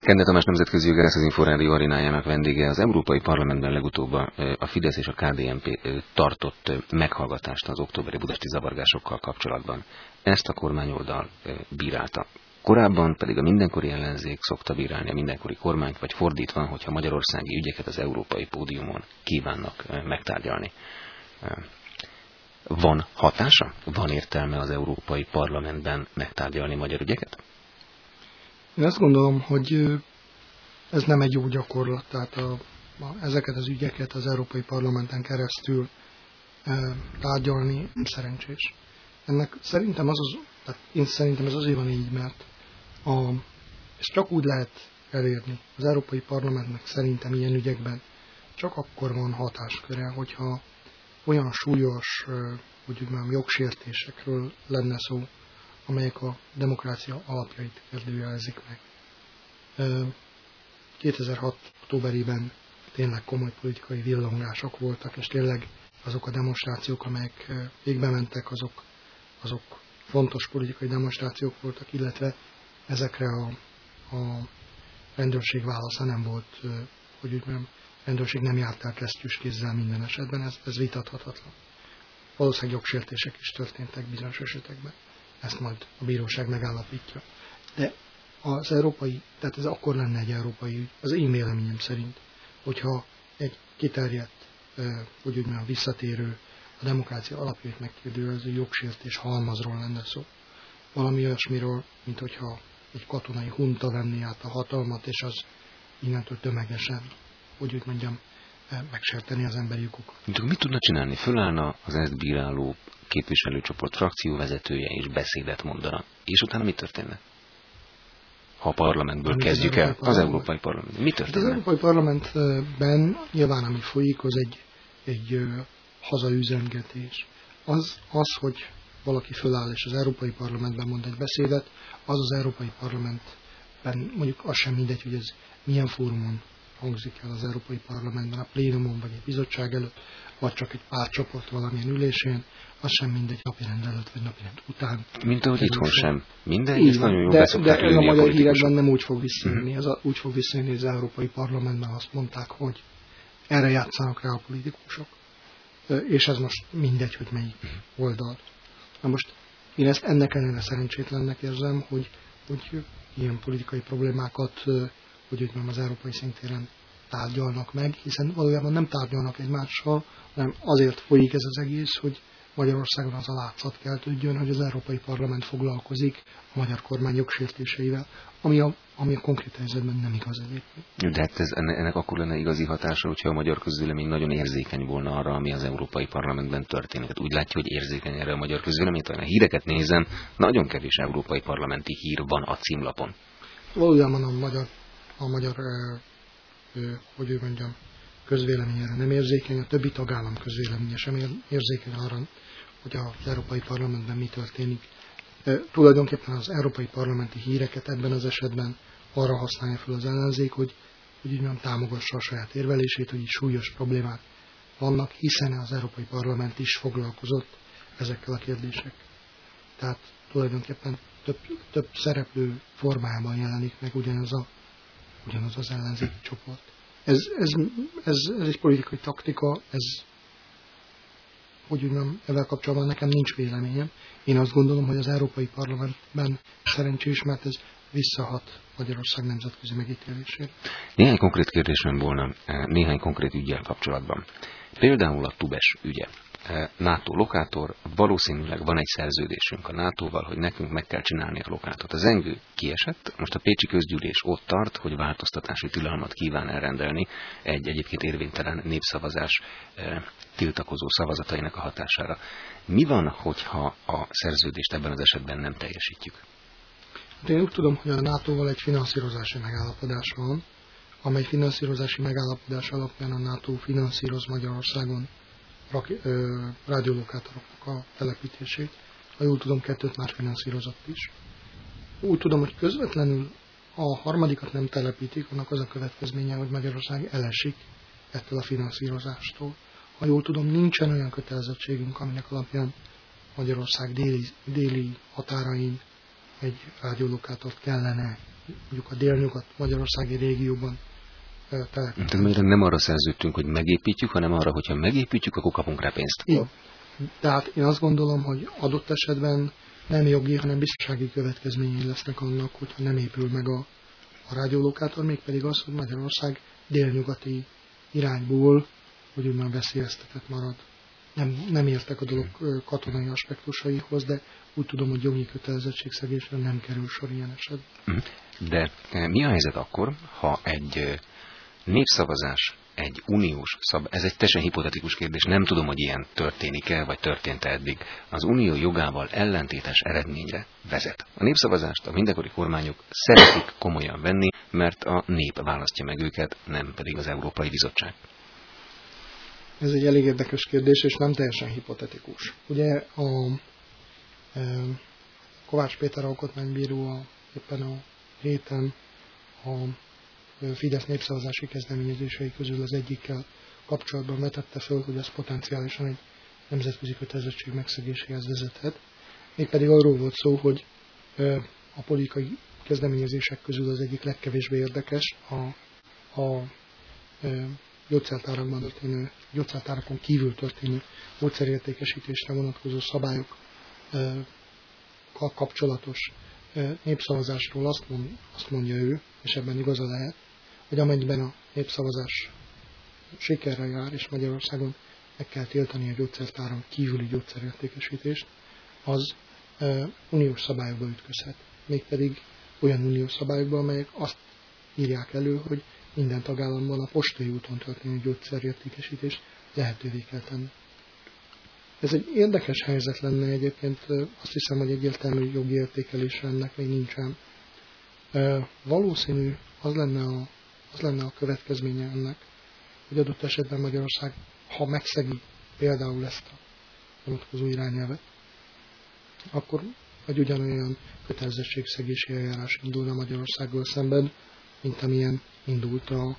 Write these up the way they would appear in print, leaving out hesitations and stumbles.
Kende Tamás nemzetközi jogász, az Inforádió arénájának vendége. Az Európai Parlamentben legutóbb a Fidesz és a KDNP tartott meghallgatást az októberi budapesti zavargásokkal kapcsolatban. Ezt a kormányoldal bírálta. Korábban pedig a mindenkori ellenzék szokta bírálni a mindenkori kormányt, vagy fordítva, hogyha magyarországi ügyeket az európai pódiumon kívánnak megtárgyalni. Van hatása? Van értelme az Európai Parlamentben megtárgyalni magyar ügyeket? Én azt gondolom, hogy ez nem egy jó gyakorlat, tehát ezeket az ügyeket az Európai Parlamenten keresztül tárgyalni nem szerencsés. Ennek szerintem szerintem ez azért van így, mert ezt csak úgy lehet elérni. Az Európai Parlamentnek szerintem ilyen ügyekben csak akkor van hatásköre, hogyha olyan súlyos, jogsértésekről lenne szó, amelyek a demokrácia alapjait kérdőjelezik meg. 2006. októberében tényleg komoly politikai villongások voltak, és tényleg azok a demonstrációk, amelyek végbe mentek, azok fontos politikai demonstrációk voltak, illetve ezekre a rendőrség válasza nem volt, rendőrség nem járt el kesztyűs kézzel minden esetben, ez vitathatatlan. Valószínűleg jogsértések is történtek bizonyos esetekben. Ezt majd a bíróság megállapítja. De tehát ez akkor lenne egy európai ügy, az én véleményem szerint, hogyha egy kiterjedt, visszatérő, a demokrácia alapjait megkérdőjelező jogsértés halmazról lenne szó. Valami olyasmiről, mint hogyha egy katonai hunta venné át a hatalmat, és az innentől tömegesen, megsérteni az emberi jogokat. Mit tudna csinálni? Fölállna az ezt bíráló képviselőcsoport frakcióvezetője és beszédet mondana. És utána mi történne? Ha a parlamentből kezdjük el, az Európai Parlament. Mi történne? Az Európai Parlamentben nyilván ami folyik, az egy hazaüzengetés. Az, hogy valaki föláll és az Európai Parlamentben mond egy beszédet, az Európai Parlamentben, mondjuk az sem mindegy, hogy ez milyen fórumon hangzik el az Európai Parlamentben, a plénumon vagy egy bizottság előtt, vagy csak egy pártcsoport valamilyen ülésén, az sem mindegy napirend előtt vagy napirend után. Mint ahogy itthon sem. Minden, ez nagyon jól beszokták de a magyar hírekben nem úgy fog visszajönni. Úgy fog visszajönni, az Európai Parlamentben azt mondták, hogy erre játszanak rá a politikusok. És ez most mindegy, hogy melyik oldal. Na most én ezt ennek ellenére szerencsétlennek érzem, hogy ilyen politikai problémákat az európai szintéren tárgyalnak meg, hiszen valójában nem tárgyalnak egymással, hanem azért folyik ez az egész, hogy Magyarországon az a látszat keltődjön, hogy az Európai Parlament foglalkozik a magyar kormány jogsértéseivel, ami a konkrét helyzetben nem igaz egyébként. De hát ennek akkor lenne igazi hatása, hogyha a magyar közvélemény nagyon érzékeny volna arra, ami az Európai Parlamentben történik. Hát úgy látja, hogy érzékeny erre a magyar közvélemény, ha a híreket nézem, nagyon kevés európai parlamenti hír van a címlapon. Valójában a magyar közvéleményére nem érzékeny, a többi tagállam közvéleménye sem érzékeny arra, hogy az Európai Parlamentben mi történik. Tulajdonképpen az európai parlamenti híreket ebben az esetben arra használja fel az ellenzék, hogy támogassa a saját érvelését, hogy így súlyos problémák vannak, hiszen az Európai Parlament is foglalkozott ezekkel a kérdésekkel. Tehát tulajdonképpen több szereplő formájában jelenik meg ugyanaz az ellenzéki csoport. Ez egy politikai taktika, ezzel kapcsolatban nekem nincs véleményem. Én azt gondolom, hogy az Európai Parlamentben szerencsés, mert ez visszahat Magyarország nemzetközi megítélésére. Néhány konkrét kérdésem volna, néhány konkrét üggyel kapcsolatban. Például a Tubes ügye. NATO lokátor, valószínűleg van egy szerződésünk a NATO-val, hogy nekünk meg kell csinálni a lokátort. Az Engő kiesett, most a Pécsi Közgyűlés ott tart, hogy változtatási tilalmat kíván elrendelni egy egyébként érvénytelen népszavazás tiltakozó szavazatainak a hatására. Mi van, hogyha a szerződést ebben az esetben nem teljesítjük? Én úgy tudom, hogy a NATO-val egy finanszírozási megállapodás van, amely finanszírozási megállapodás alapján a NATO finanszíroz Magyarországon rádiólokátoroknak a telepítését. Ha jól tudom, 2 már finanszírozott is. Úgy tudom, hogy közvetlenül a harmadikat nem telepítik, annak az a következménye, hogy Magyarország elesik ettől a finanszírozástól. Ha jól tudom, nincsen olyan kötelezettségünk, aminek alapján Magyarország déli határain egy rádiólokátort kellene mondjuk a délnyugat magyarországi régióban telepíteni. Tehát nem arra szerződtünk, hogy megépítjük, hanem arra, hogyha megépítjük, akkor kapunk rá pénzt. Igen. Tehát én azt gondolom, hogy adott esetben nem jogi, hanem biztonsági következményei lesznek annak, hogyha nem épül meg a rádiólókátor, mégpedig az, hogy Magyarország délnyugati irányból, hogy úgymond veszélyeztetett marad. Nem értek a dolog katonai aspektusaihoz, de úgy tudom, hogy jogi kötelezettségszegésre nem kerül sor ilyen esetben. De mi a helyzet akkor, ha egy népszavazás, egy uniós ez egy teljesen hipotetikus kérdés, nem tudom, hogy ilyen történik-e, vagy történt-e eddig, az unió jogával ellentétes eredményre vezet. A népszavazást a mindenkori kormányok szeretik komolyan venni, mert a nép választja meg őket, nem pedig az Európai Bizottság. Ez egy elég érdekes kérdés, és nem teljesen hipotetikus. Ugye a Kovács Péter alkotmánybíró éppen a héten a Fidesz népszavazási kezdeményezései közül az egyikkel kapcsolatban vetette föl, hogy ez potenciálisan egy nemzetközi kötelezettség megszegéséhez vezethet. Mégpedig arról volt szó, hogy a politikai kezdeményezések közül az egyik legkevésbé érdekes a gyógyszertárakon kívül történő gyógyszerértékesítésre vonatkozó szabályokkal kapcsolatos népszavazásról azt mondja ő, és ebben igaza lehet, hogy amennyiben a népszavazás sikerrel jár, és Magyarországon meg kell tiltani a gyógyszertáron kívüli gyógyszerértékesítést, az uniós szabályokba ütközhet. Mégpedig olyan uniós szabályokba, amelyek azt írják elő, hogy minden tagállamban a postai úton történő gyógyszerértékesítést lehetővé kell tenni. Ez egy érdekes helyzet lenne egyébként, azt hiszem, hogy egyértelmű jogi értékelése ennek még nincsen. Valószínű az lenne a következménye ennek, hogy adott esetben Magyarország, ha megszegi például ezt a vonatkozó irányelvet, akkor egy ugyanolyan kötelezettségszegési eljárás indulna Magyarországgal szemben, mint amilyen indult a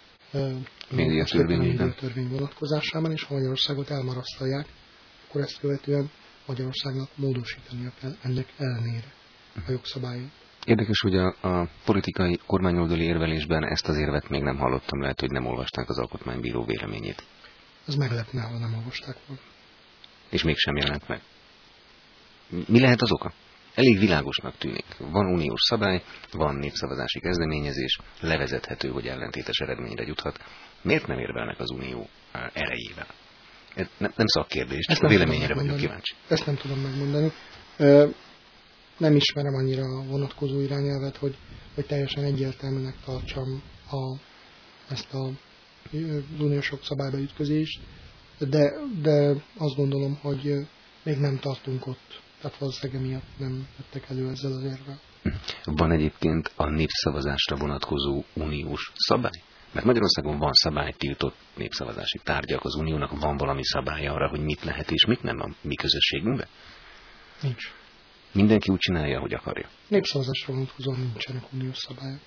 médiatörvény vonatkozásában, és ha Magyarországot elmarasztalják, akkor ezt követően Magyarországnak módosítania kell ennek ellenére a jogszabályait. Érdekes, hogy a politikai kormányoldali érvelésben ezt az érvet még nem hallottam, lehet, hogy nem olvasták az alkotmánybíró véleményét. Ez meglepne, ha nem olvasták volna. És mégsem jelent meg. Mi lehet az oka? Elég világosnak tűnik. Van uniós szabály, van népszavazási kezdeményezés, levezethető, hogy ellentétes eredményre juthat. Miért nem érvelnek az unió erejével? Nem szakkérdés, csak a véleményére vagyok kíváncsi. Ezt nem tudom megmondani. Nem ismerem annyira a vonatkozó irányelvet, hogy teljesen egyértelműnek tartsam ezt az uniós jogszabályba ütközést, de azt gondolom, hogy még nem tartunk ott. Tehát valószínűleg miatt nem jöttek elő ezzel az érvel. Van egyébként a népszavazásra vonatkozó uniós szabály? Mert Magyarországon van szabálytiltott népszavazási tárgyak, az uniónak van valami szabálya arra, hogy mit lehet és mit nem a mi közösségünkben? Nincs. Mindenki úgy csinálja, hogy akarja. Népszavazásra vonatkozóan nincsenek uniós szabályok.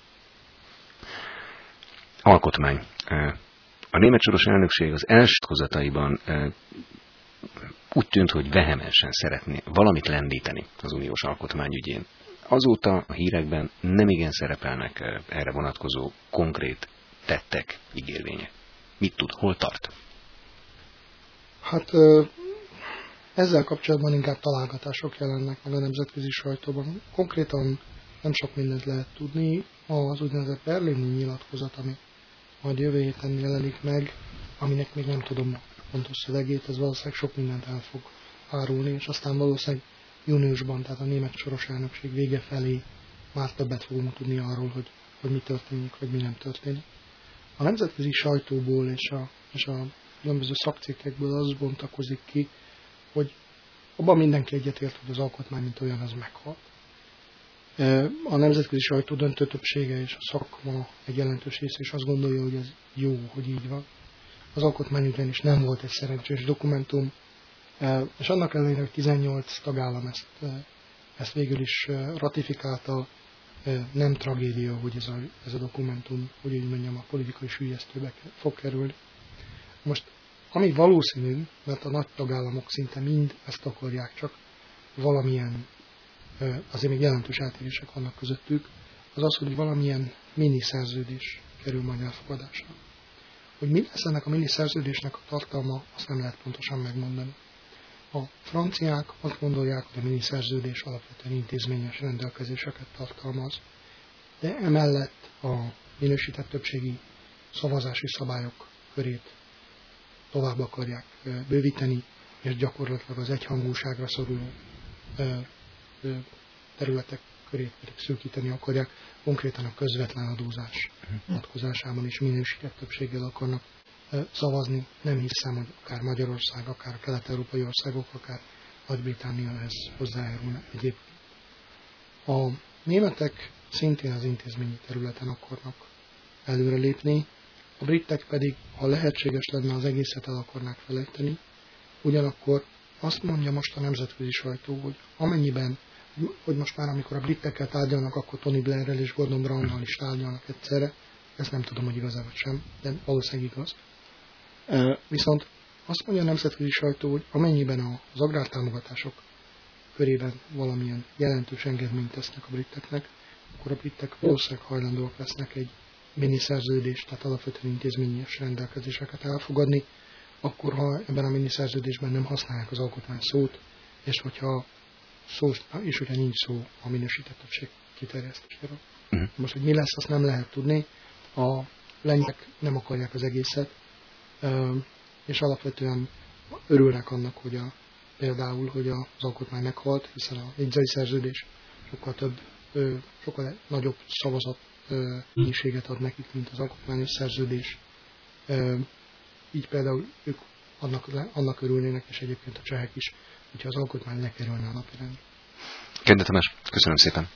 Alkotmány. A német soros elnökség az első nyilatkozataiban úgy tűnt, hogy vehemensen szeretné valamit lendíteni az uniós alkotmányügyén. Azóta a hírekben nemigen szerepelnek erre vonatkozó konkrét tettek, ígérvények. Mit tud, hol tart? Hát ezzel kapcsolatban inkább találgatások jelennek meg a nemzetközi sajtóban. Konkrétan nem sok mindent lehet tudni. Az úgynevezett berlini nyilatkozat, ami majd jövő héten jelenik meg, aminek még nem tudom a pontos szövegét, ez valószínűleg sok mindent el fog árulni, és aztán valószínűleg júniusban, tehát a német soros elnökség vége felé már többet fogunk tudni arról, hogy mi történik, vagy mi nem történik. A nemzetközi sajtóból és a különböző szakcikkekből az bontakozik ki, hogy abban mindenki egyetért, hogy az alkotmány, mint olyan, az meghalt. A nemzetközi sajtó döntő többsége és a szakma egy jelentős része is azt gondolja, hogy ez jó, hogy így van. Az alkotmány ugyanis nem volt egy szerencsés dokumentum, és annak ellenére, hogy 18 tagállam ezt végül is ratifikálta, nem tragédia, hogy ez a dokumentum, hogy úgy mondjam, a politikai süllyesztőbe fog kerülni. Most, ami valószínű, mert a nagy tagállamok szinte mind ezt akarják, csak valamilyen, azért még jelentős eltérések vannak közöttük, az az, hogy valamilyen mini szerződés kerül majd elfogadásra. Hogy mi lesz ennek a mini szerződésnek a tartalma, azt nem lehet pontosan megmondani. A franciák azt gondolják, hogy a mini szerződés alapvetően intézményes rendelkezéseket tartalmaz, de emellett a minősített többségi szavazási szabályok körét tovább akarják bővíteni, és gyakorlatilag az egyhangúságra szoruló területek körét pedig szűkíteni akarják, konkrétan a közvetlen adózás vonatkozásában is minősített többséggel akarnak szavazni. Nem hiszem, hogy akár Magyarország, akár a kelet-európai országok, akár Nagy-Britannia ehhez hozzájárulna egyébként. A németek szintén az intézményi területen akarnak előrelépni, a britek pedig, ha lehetséges lenne, az egészet el akarnák felejteni, ugyanakkor azt mondja most a nemzetközi sajtó, hogy amennyiben, hogy most már amikor a britekkel tárgyalnak, akkor Tony Blairrel és Gordon Brownnal is tárgyalnak egyszerre, ezt nem tudom, hogy igaz-e vagy sem, de valószínűleg igaz. Viszont azt mondja a nemzetközi sajtó, hogy amennyiben az agrártámogatások körében valamilyen jelentős engedményt tesznek a briteknek, akkor a britek valószínűleg hajlandóak lesznek egy miniszerződést, tehát alapvetően intézményes rendelkezéseket elfogadni, akkor ha ebben a miniszerződésben nem használják az alkotmány szót, és hogyha nincs szó a minősített többség kiterjesztéséről. Most, hogy mi lesz, azt nem lehet tudni. A lengyelek nem akarják az egészet, és alapvetően örülnek annak, hogy például, hogy az alkotmány meghalt, hiszen a jegyzői szerződés sokkal nagyobb szavazat mennyiséget ad nekik, mint az alkotmányos szerződés. Így például ők annak örülnének, és egyébként a csehek is, hogyha az alkotmány lekerülne a napirendre. Kende Tamás, köszönöm szépen.